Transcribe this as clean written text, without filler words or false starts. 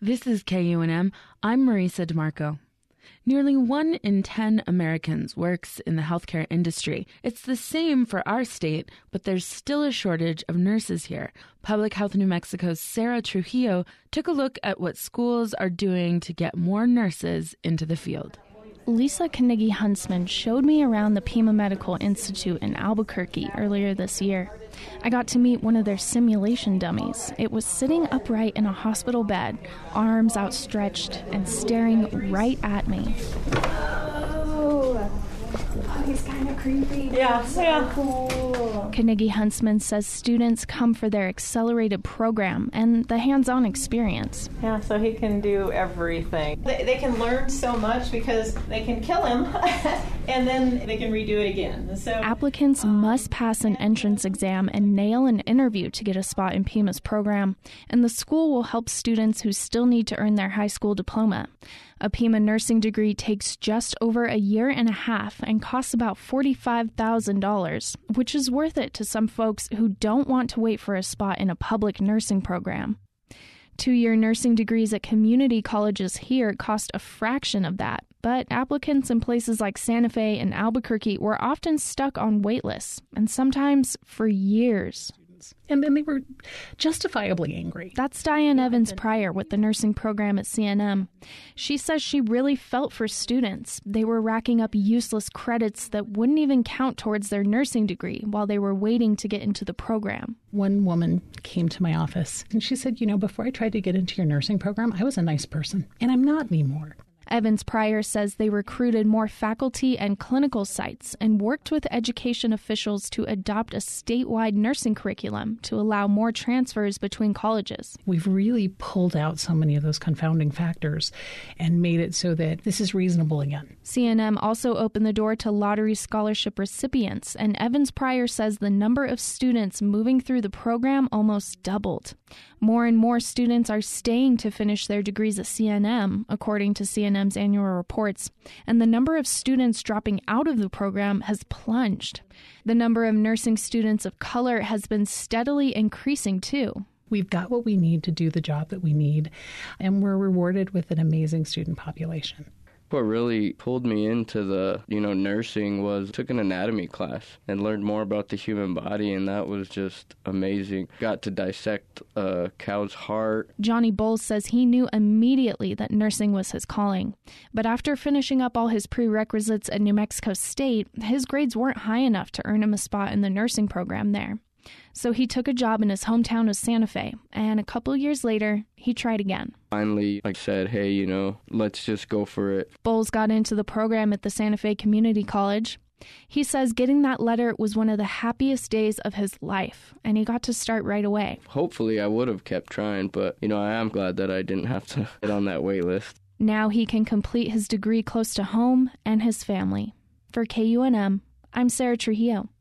This is KUNM. I'm Marisa DeMarco. Nearly 1 in 10 Americans works in the healthcare industry. It's the same for our state, but there's still a shortage of nurses here. Public Health New Mexico's Sarah Trujillo took a look at what schools are doing to get more nurses into the field. Lisa Carnegie Huntsman showed me around the Pima Medical Institute in Albuquerque earlier this year. I got to meet one of their simulation dummies. It was sitting upright in a hospital bed, arms outstretched and staring right at me. Oh, he's kind of creepy. Yeah. Cool. Carnegie Huntsman says students come for their accelerated program and the hands-on experience. Yeah, so he can do everything. They can learn so much because they can kill him and then they can redo it again. So applicants must pass an entrance exam and nail an interview to get a spot in Pima's program, and the school will help students who still need to earn their high school diploma. A Pima nursing degree takes just over a year and a half and costs about $45,000, which is worth it to some folks who don't want to wait for a spot in a public nursing program. 2-year nursing degrees at community colleges here cost a fraction of that, but applicants in places like Santa Fe and Albuquerque were often stuck on wait lists, and sometimes for years. And then they were justifiably angry. That's Diane Evans-Pryor with the nursing program at CNM. She says she really felt for students. They were racking up useless credits that wouldn't even count towards their nursing degree while they were waiting to get into the program. One woman came to my office and she said, before I tried to get into your nursing program, I was a nice person, and I'm not anymore. Evans-Pryor says they recruited more faculty and clinical sites and worked with education officials to adopt a statewide nursing curriculum to allow more transfers between colleges. We've really pulled out so many of those confounding factors and made it so that this is reasonable again. CNM also opened the door to lottery scholarship recipients, and Evans-Pryor says the number of students moving through the program almost doubled. More and more students are staying to finish their degrees at CNM, according to CNM's annual reports, and the number of students dropping out of the program has plunged. The number of nursing students of color has been steadily increasing, too. We've got what we need to do the job that we need, and we're rewarded with an amazing student population. What really pulled me into the, nursing was took an anatomy class and learned more about the human body, and that was just amazing. Got to dissect a cow's heart. Johnny Bowles says he knew immediately that nursing was his calling. But after finishing up all his prerequisites at New Mexico State, his grades weren't high enough to earn him a spot in the nursing program there. So he took a job in his hometown of Santa Fe, and a couple years later, he tried again. Finally, I said, hey, let's just go for it. Bowles got into the program at the Santa Fe Community College. He says getting that letter was one of the happiest days of his life, and he got to start right away. Hopefully, I would have kept trying, but, I am glad that I didn't have to get on that wait list. Now he can complete his degree close to home and his family. For KUNM, I'm Sarah Trujillo.